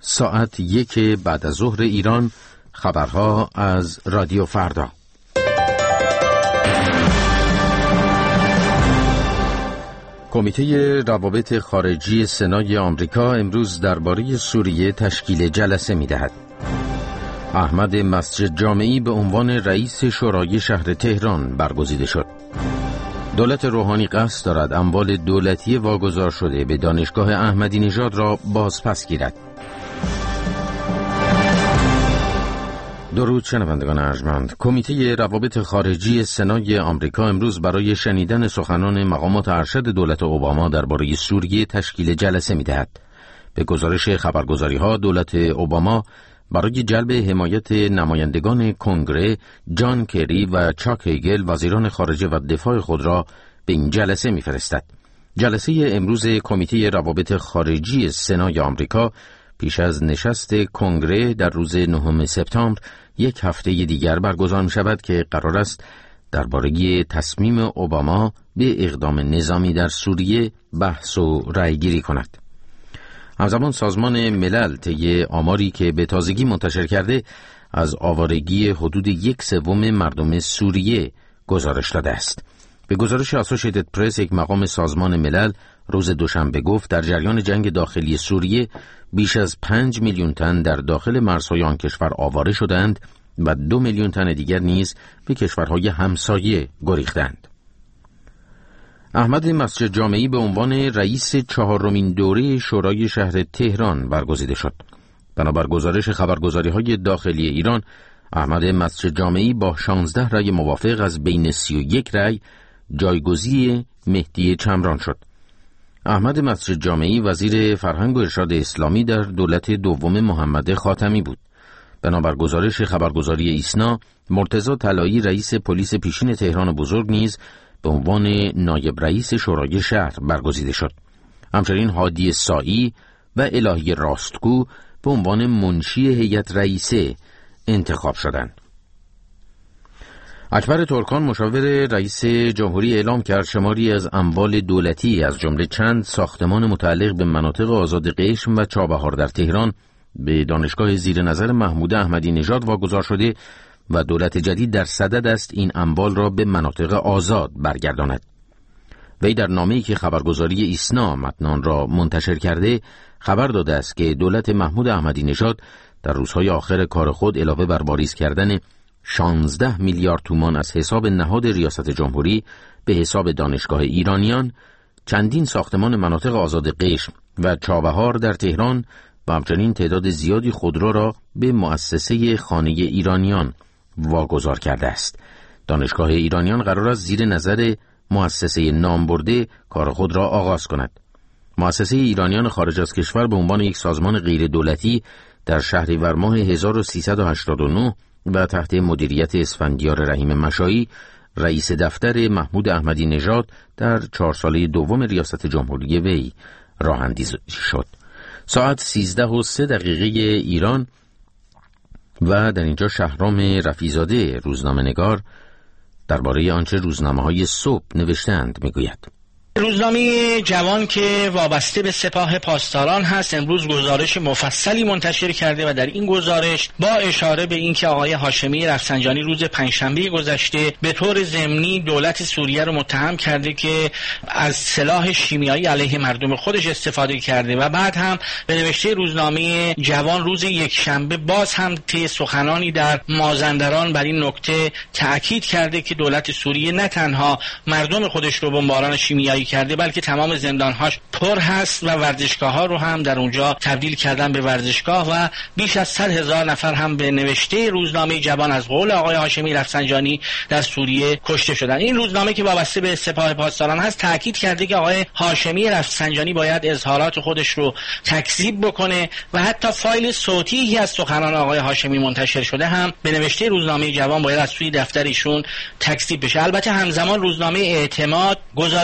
ساعت 1 بعد از ظهر ایران. خبرها از رادیو فردا. کمیته روابط خارجی سنای آمریکا امروز درباره سوریه تشکیل جلسه می‌دهد. احمد مسجد جامعی به عنوان رئیس شورای شهر تهران برگزیده شد. دولت روحانی قصد دارد اموال دولتی واگذار شده به دانشگاه احمدی نژاد را بازپس گیرد. درود شنوندگان ارجمند. کمیته روابط خارجی سنای آمریکا امروز برای شنیدن سخنان مقامات ارشد دولت اوباما درباره سوریه تشکیل جلسه می‌دهد. به گزارش خبرگزاری‌ها دولت اوباما برای جلب حمایت نمایندگان کنگره جان کری و چاک هیگل وزیران خارجه و دفاع خود را به این جلسه می‌فرستد. جلسه امروز کمیته روابط خارجی سنای آمریکا پیش از نشست کنگره در روز 9 سپتامبر یک هفته دیگر برگزار می شود که قرار است درباره تصمیم اوباما به اقدام نظامی در سوریه بحث و رأی گیری کند. همزمان سازمان ملل طی آماری که به تازگی منتشر کرده از آوارگی حدود 1/3 مردم سوریه گزارش داده است. به گزارش اسوسییتد پرس، یک مقام سازمان ملل روز دوشنبه گفت در جریان جنگ داخلی سوریه بیش از 5 میلیون تن در داخل مرزهای آن کشور آواره شدند و 2 میلیون تن دیگر نیز به کشورهای همسایه گریختند. احمد مسجد جامعی به عنوان رئیس 4مین دوره شورای شهر تهران برگزیده شد. بنابر گزارش خبرگزاری‌های داخلی ایران، احمد مسجد جامعی با 16 رأی موافق از بین 31 رأی جایگزین مهدی چمران شد. احمد مسجد جامعی وزیر فرهنگ و ارشاد اسلامی در دولت دوم محمد خاتمی بود. بنابر گزارش خبرگزاری ایسنا، مرتضی طلایی رئیس پلیس پیشین تهران بزرگ نیز به عنوان نایب رئیس شورای شهر برگزیده شد. همچنین هادی سائی و الهی راستگو به عنوان منشی هیئت رئیسه انتخاب شدند. اکبر ترکان مشاور رئیس جمهوری اعلام کرد شماری از اموال دولتی از جمله چند ساختمان متعلق به مناطق آزاد قشم و چابهار در تهران به دانشگاه زیر نظر محمود احمدی نژاد واگذار شده و دولت جدید در صدد است این اموال را به مناطق آزاد برگرداند. وی در نامه‌ای که خبرگزاری ایسنا متن آن را منتشر کرده خبر داده است که دولت محمود احمدی نژاد در روزهای آخر کار خود علاوه بر واریز کردن 16 میلیارد تومان از حساب نهاد ریاست جمهوری به حساب دانشگاه ایرانیان، چندین ساختمان مناطق آزاد قشم و چابهار در تهران و همچنین تعداد زیادی خودرو را به مؤسسه خانه ایرانیان واگذار کرده است. دانشگاه ایرانیان قرار است زیر نظر مؤسسه نامبرده کار خود را آغاز کند. مؤسسه ایرانیان خارج از کشور به عنوان یک سازمان غیر دولتی در شهریور ماه 1389 و تحت مدیریت اسفندیار رحیم مشایی رئیس دفتر محمود احمدی نژاد در 4 ساله دوم ریاست جمهوری وی راه اندازی شد. ساعت 13:03 ایران و در اینجا شهرام رفیزاده روزنامه‌نگار درباره آنچه روزنامه‌های صبح نوشتند میگوید. روزنامه جوان که وابسته به سپاه پاسداران هست امروز گزارش مفصلی منتشر کرده و در این گزارش با اشاره به اینکه آقای هاشمی رفسنجانی روز پنجشنبه گذشته به طور ضمنی دولت سوریه رو متهم کرده که از سلاح شیمیایی علیه مردم خودش استفاده کرده و بعد هم به نوشته روزنامه جوان روز یکشنبه باز هم طی سخنانی در مازندران بر این نکته تأکید کرده که دولت سوریه نه تنها مردم خودش رو بمباران شیمیایی کرده بلکه تمام زندانهاش پر هست و ورزشگاه‌ها رو هم در اونجا تبدیل کردن به ورزشگاه و بیش از 100,000 نفر هم به نوشته روزنامه جوان از قول آقای هاشمی رفسنجانی در سوریه کشته شدن. این روزنامه که وابسته به سپاه پاسداران هست تاکید کرده که آقای هاشمی رفسنجانی باید اظهارات خودش رو تکذیب بکنه و حتی فایل صوتی از سخنان آقای هاشمی منتشر شده هم به نوشته روزنامه جوان باید از سوی دفتر ایشون تکذیب بشه. البته همزمان روزنامه اعتماد گزارش داده که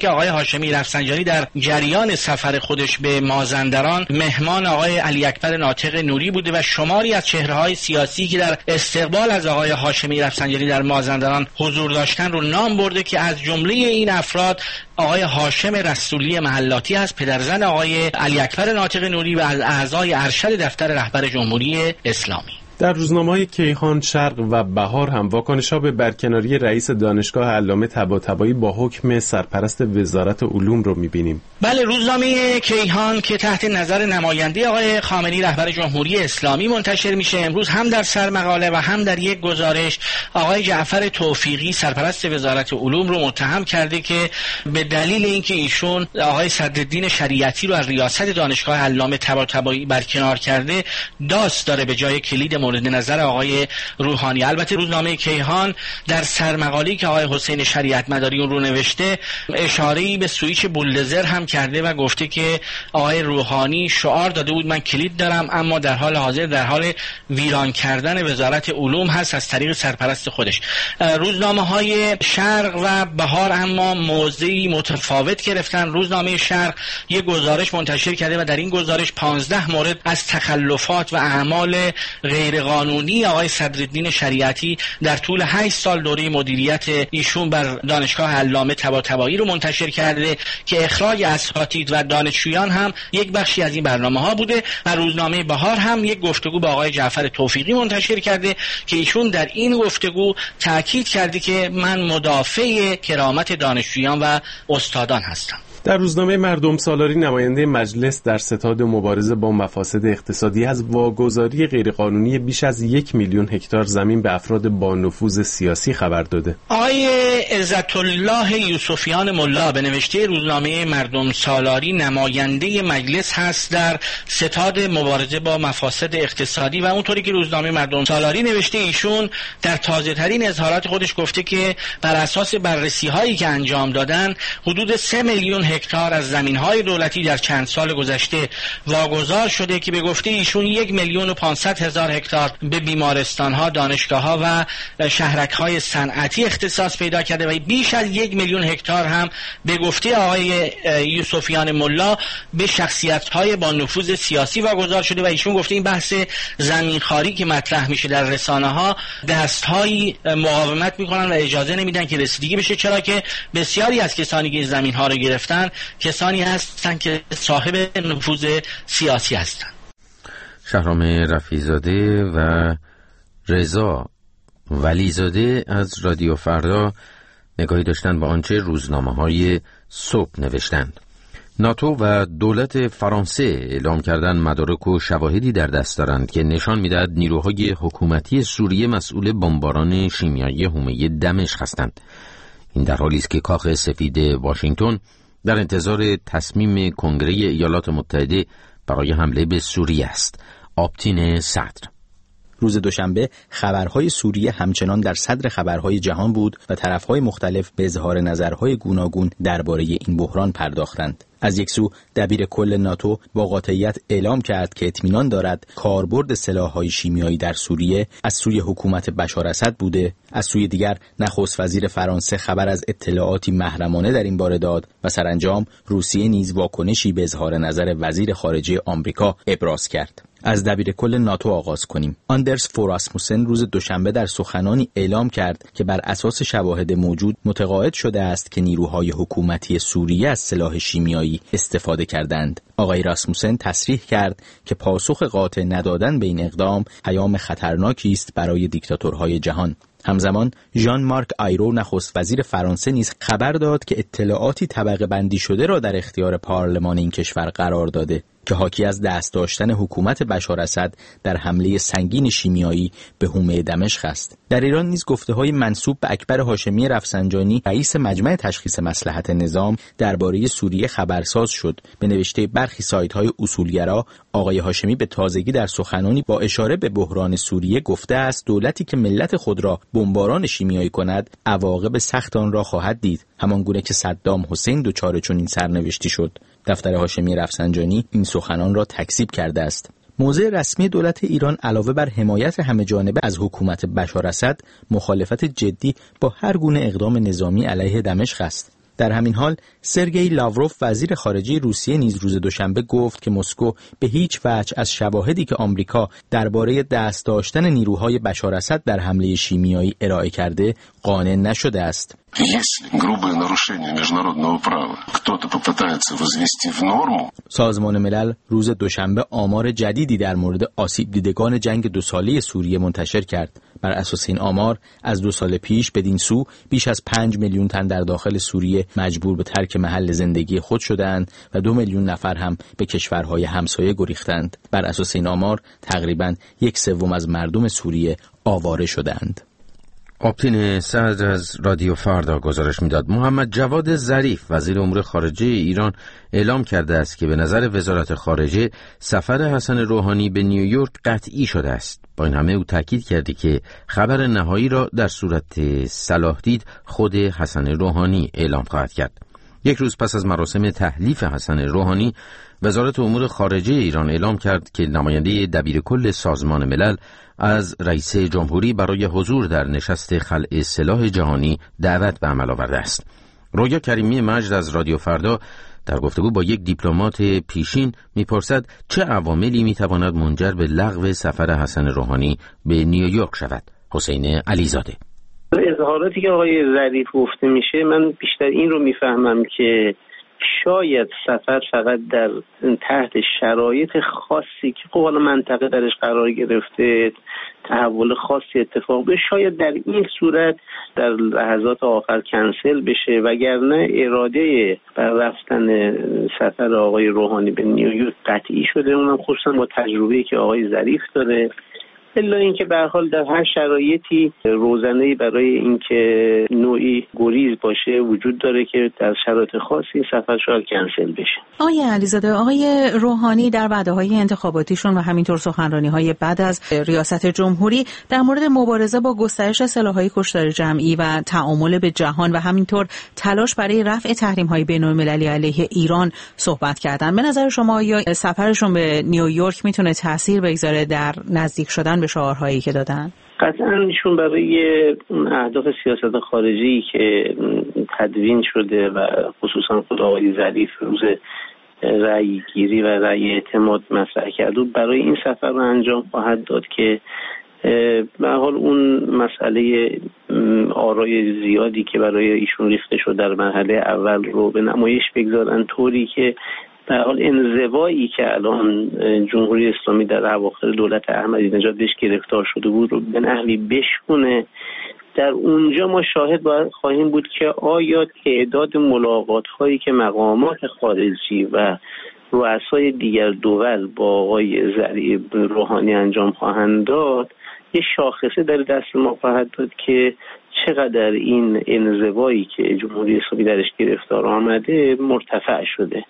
آقای هاشمی رفسنجانی در جریان سفر خودش به مازندران مهمان آقای علی اکبر ناطق نوری بوده و شماری از چهره‌های سیاسی که در استقبال از آقای هاشمی رفسنجانی در مازندران حضور داشتن رو نام برده که از جمله این افراد آقای هاشم رسولی محلاتی است، پدرزن آقای علی اکبر ناطق نوری و از اعضای ارشد دفتر رهبر جمهوری اسلامی. در روزنامه‌های کیهان، شرق و بهار هم واکنش‌ها به برکناری رئیس دانشگاه علامه طباطبایی با حکم سرپرست وزارت علوم رو می‌بینیم. بله، روزنامه کیهان که تحت نظر نماینده آقای خامنه‌ای رهبر جمهوری اسلامی منتشر میشه، امروز هم در سرمقاله و هم در یک گزارش آقای جعفر توفیقی سرپرست وزارت علوم رو متهم کرده که به دلیل اینکه ایشون آقای صدرالدین شریعتی رو از ریاست دانشگاه علامه طباطبایی برکنار کرده، داست داره به جای کلید مورد نظر آقای روحانی. البته روزنامه کیهان در سرمقاله‌ای که آقای حسین شریعت مداری اون رو نوشته اشاره‌ای به سوئیچ بولدوزر هم کرده و گفته که آقای روحانی شعار داده بود من کلید دارم، اما در حال حاضر در حال ویران کردن وزارت علوم هست از طریق سرپرست خودش. روزنامه‌های شرق و بهار اما موضعی متفاوت گرفتن. روزنامه شرق یک گزارش منتشر کرده و در این گزارش 15 مورد از تخلفات و اعمال غیر قانونی آقای صدرالدین شریعتی در طول 8 سال دوره مدیریت ایشون بر دانشگاه علامه طباطبایی رو منتشر کرده که اخراج اساتید و دانشجویان هم یک بخشی از این برنامه‌ها بوده. و روزنامه بهار هم یک گفتگو با آقای جعفر توفیقی منتشر کرده که ایشون در این گفتگو تاکید کرده که من مدافع کرامت دانشجویان و استادان هستم. در روزنامه مردم سالاری نماینده مجلس در ستاد مبارزه با مفاسد اقتصادی از واگذاری غیرقانونی بیش از 1 میلیون هکتار زمین به افراد با نفوذ سیاسی خبر داده. آقای عزت الله یوسفیان ملا به نوشته روزنامه مردم سالاری نماینده مجلس هست در ستاد مبارزه با مفاسد اقتصادی و اونطوری که روزنامه مردم سالاری نوشته ایشون در تازه ترین اظهارات خودش گفته که بر اساس بررسی هایی که انجام دادن حدود 3 میلیون هکتار از زمین‌های دولتی در چند سال گذشته واگذار شده که به گفته ایشون 1,500,000 هکتار به بیمارستان‌ها، دانشگاه‌ها و شهرک‌های صنعتی اختصاص پیدا کرده و بیش از 1 میلیون هکتار هم به گفته آقای یوسفیان ملا به شخصیت‌های با نفوذ سیاسی واگذار شده و ایشون گفته این بحث زمینخواری که مطرح میشه در رسانه‌ها دست‌هایی مقاومت می‌کنن و اجازه نمیدن که رسیدگی بشه، چرا که بسیاری از کسانی که این زمین‌ها رو گرفتن کسانی هستند که صاحب نفوذ سیاسی هستند. شهرام رفیع‌زاده و رضا ولیزاده از رادیو فردا نگاهی داشتند به آنچه روزنامه‌های صبح نوشتند. ناتو و دولت فرانسه اعلام کردن مدارک و شواهدی در دست دارند که نشان می‌دهد نیروهای حکومتی سوریه مسئول بمباران شیمیایی حومه دمشق هستند. این در حالی است که کاخ سفید واشنگتن در انتظار تصمیم کنگره ایالات متحده برای حمله به سوریه است. آپتین صدر: روز دوشنبه خبرهای سوریه همچنان در صدر خبرهای جهان بود و طرفهای مختلف به اظهار نظرهای گوناگون درباره این بحران پرداختند. از یک سو دبیر کل ناتو با قاطعیت اعلام کرد که اطمینان دارد کاربرد سلاح‌های شیمیایی در سوریه از سوی حکومت بشار اسد بوده. از سوی دیگر نخست وزیر فرانسه خبر از اطلاعاتی محرمانه در این باره داد و سرانجام روسیه نیز واکنشی به اظهار نظر وزیر خارجه آمریکا ابراز کرد. از دبیر کل ناتو آغاز کنیم. آندرس فور راسموسن روز دوشنبه در سخنانی اعلام کرد که بر اساس شواهد موجود متقاعد شده است که نیروهای حکومتی سوریه از سلاح شیمیایی استفاده کردند. آقای راسموسن تصریح کرد که پاسخ قاطع ندادن به این اقدام پیام خطرناکی است برای دیکتاتورهای جهان. همزمان ژان مارک آیرو نخست وزیر فرانسه نیز خبر داد که اطلاعاتی طبقه بندی شده را در اختیار پارلمان این کشور قرار داده که حاکی از دست داشتن حکومت بشار اسد در حمله سنگین شیمیایی به حومه دمشق است. در ایران نیز گفته‌های منسوب به اکبر هاشمی رفسنجانی رئیس مجمع تشخیص مصلحت نظام درباره سوریه خبرساز شد. به نوشته برخی سایت‌های اصولگرا، آقای هاشمی به تازگی در سخنانی با اشاره به بحران سوریه گفته است دولتی که ملت خود را بمباران شیمیایی کند عواقب سخت آن را خواهد دید، همانگونه که صدام حسین دچار چنین سرنوشتی شد. دفتر هاشمی رفسنجانی این سخنان را تکذیب کرده است. موضع رسمی دولت ایران علاوه بر حمایت همه‌جانبه از حکومت بشار اسد، مخالفت جدی با هر گونه اقدام نظامی علیه دمشق است. در همین حال سرگئی لاوروف وزیر خارجه روسیه نیز روز دوشنبه گفت که مسکو به هیچ وجه از شواهدی که آمریکا درباره دست داشتن نیروهای بشار اسد در حمله شیمیایی ارائه کرده قانع نشده است. سازمان ملل روز دوشنبه آمار جدیدی در مورد آسیب دیدگان جنگ 2 ساله سوریه منتشر کرد. بر اساس این آمار از 2 سال پیش بدین سو بیش از 5 میلیون تن در داخل سوریه مجبور به ترک محل زندگی خود شدند و 2 میلیون نفر هم به کشورهای همسایه گریختند. بر اساس این آمار تقریباً 1/3 از مردم سوریه آواره شدند. آپتین صدر از رادیو فردا گزارش میداد. محمد جواد ظریف وزیر امور خارجه ایران اعلام کرده است که به نظر وزارت خارجه سفر حسن روحانی به نیویورک قطعی شده است. با این همه او تاکید کرده که خبر نهایی را در صورت صلاح دید خود حسن روحانی اعلام خواهد کرد. 1 روز پس از مراسم تحلیف حسن روحانی، وزارت امور خارجه ایران اعلام کرد که نماینده دبیرکل سازمان ملل از رئیس جمهوری برای حضور در نشست خلع سلاح جهانی دعوت به عمل آورده است. رویا کریمی مجد از رادیو فردا در گفتگو با یک دیپلمات پیشین میپرسد چه عواملی میتواند منجر به لغو سفر حسن روحانی به نیویورک شود. حسین علیزاده: اظهاراتی که آقای ظریف گفته میشه، من بیشتر این رو میفهمم که شاید سفر فقط در تحت شرایط خاصی که حالا منطقه درش قرار گرفته تحول خاصی اتفاق بیفته، شاید در این صورت در لحظات آخر کنسل بشه، وگرنه اراده بر رفتن سفر آقای روحانی به نیویورک قطعی شده، اونم خصوصا با تجربه‌ای که آقای ظریف داره. الا اینکه به هر حال در هر شرایطی روزنه‌ای برای اینکه نوعی گریز باشه وجود داره که در شرایط خاصی این سفر شاید کنسل بشه. آقای علیزاده، آقای روحانی در وعده‌های انتخاباتیشون و همینطور سخنرانی‌های بعد از ریاست جمهوری در مورد مبارزه با گسترش سلاح‌های کشتار جمعی و تعامل به جهان و همینطور تلاش برای رفع تحریم‌های بین‌المللی علیه ایران صحبت کردن. به نظر شما یا سفرشون به نیویورک میتونه تأثیر بگذاره در نزدیک شدن به شعارهایی که دادن؟ قطعاً ایشون برای اهداف سیاست خارجی که تدوین شده و خصوصا خود آقای ظریف روز رأی گیری و رأی اعتماد مطرح کرد و برای این سفر رو انجام خواهد داد که به هر حال اون مسئله آرای زیادی که برای ایشون ریخته شد در مرحله اول رو به نمایش بگذارن، طوری که به هر حال انزوایی که الان جمهوری اسلامی در اواخر دولت احمدی نژاد بهش گرفتار شده بود رو به نحوی بشکونه. در اونجا ما شاهد خواهیم بود که آیا تعداد ملاقات هایی که مقامات خارجی و رؤسای دیگر دول با آقای روحانی انجام خواهند داد یه شاخصه در دست ما خواهد داد که چقدر این انزوایی که جمهوری اسلامی درش گرفتار آمده مرتفع شده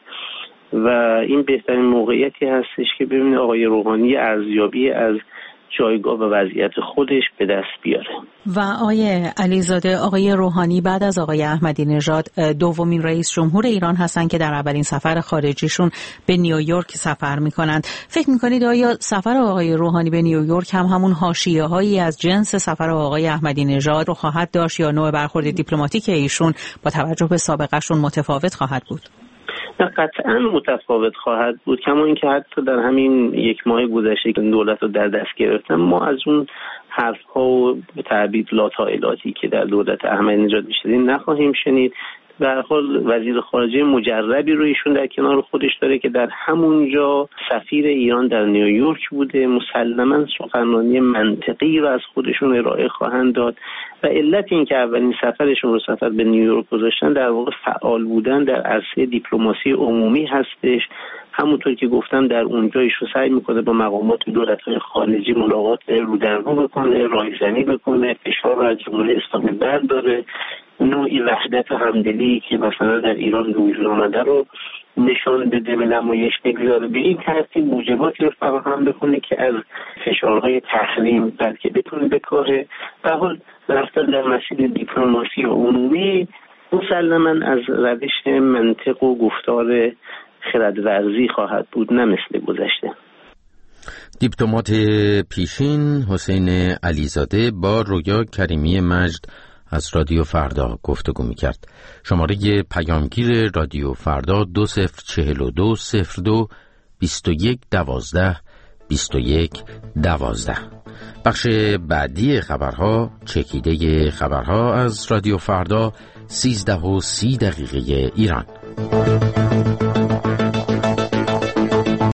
و این بهترین موقعیتی هستش که ببینید آقای روحانی ارزیابی از جایگاه و وضعیت خودش به دست بیاره. و آقای علیزاده، آقای روحانی بعد از آقای احمدی نژاد دومین رئیس جمهور ایران هستن که در اولین سفر خارجیشون به نیویورک سفر میکنند. فکر میکنید آیا سفر آقای روحانی به نیویورک هم همون حاشیه‌هایی از جنس سفر آقای احمدی نژاد رو خواهد داشت یا نوع برخورد دیپلماتیک ایشون با توجه به سابقه‌شون متفاوت خواهد بود؟ قطعا متفاوت خواهد بود، کما اینکه حتی در همین 1 ماه گذشته که دولت رو در دست گرفتن ما از اون حرف‌ها و به تعبیر لاطائلاتی که در دولت احمدی نژاد می‌شنیدیم نخواهیم شنید. به هر حال وزیر خارجه مجربی رو ایشون در کنار خودش داره که در همونجا سفیر ایران در نیویورک بوده، مسلماً سخنرانی منطقی رو از خودشون ارائه خواهند داد و علت این که اولین سفرشون رو سفر به نیویورک گذاشتن در واقع فعال بودن در عرصه دیپلماسی عمومی هستش. همونطور که گفتم در اونجا ایشون سعی میکنه با مقامات دولت‌های خارجی ملاقات رو در رو بکنه، راهزنی بکنه، فشار رو از جمهوری اسلامی برداره، نوعی وحدت و همدلی که مثلا در ایران به وجود آمده رو نشان بده، به نمایش بگذاره، به این ترتیب موجباتی رو فراهم بکنه که از فشارهای تحریم بلکه بتونه بکاره. به حال رفتن در مسیر دیپلماسی عمومی مسلماً از روش منطق و گفتار خردورزی خواهد بود، نه مثل گذشته. دیپلمات پیشین حسین علیزاده با رویا کریمی مجد از رادیو فردا گفتگو می‌کرد. شماره پیامگیر رادیو فردا 204202 2112 2112. بخش بعدی خبرها، چکیده خبرها از رادیو فردا 13:30 ایران.